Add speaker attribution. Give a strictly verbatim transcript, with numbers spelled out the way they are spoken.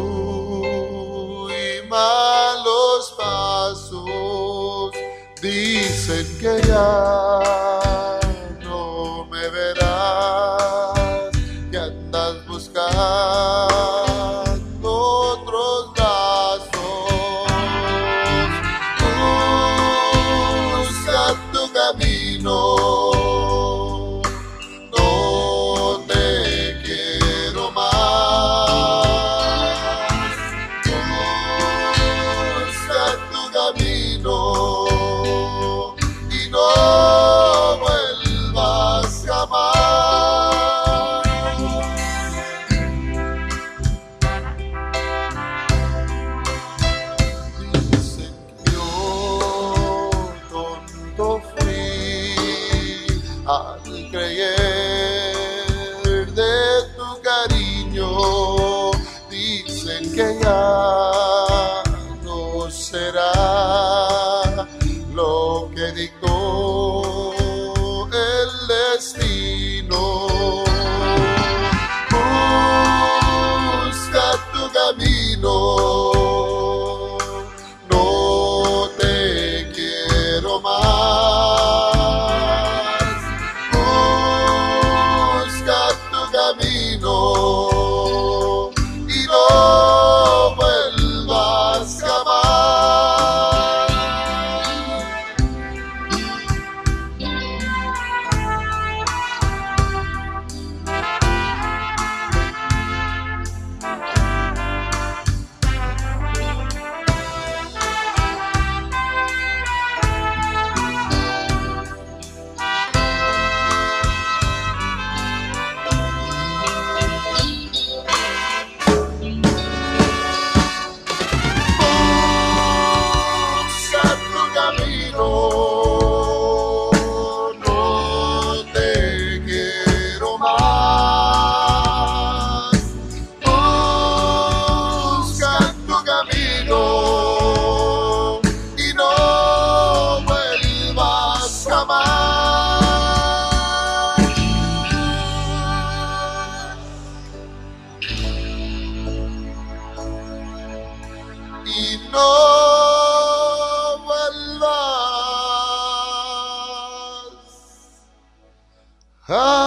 Speaker 1: y malos pasos dicen que ya no me verás, que andas buscando otros brazos. Busca tu camino, no te quiero más. Busca tu camino y no vuelvas jamás. Dicen que yo tonto fui al creer de tu cariño. Dicen que ya no será lo que dictó el destino. Busca tu camino, no te quiero más. Busca tu camino y no vuelvas jamás. Busca tu camino, no te quiero más. Busca tu camino y no vuelvas jamás. Y no vuelvas jamás.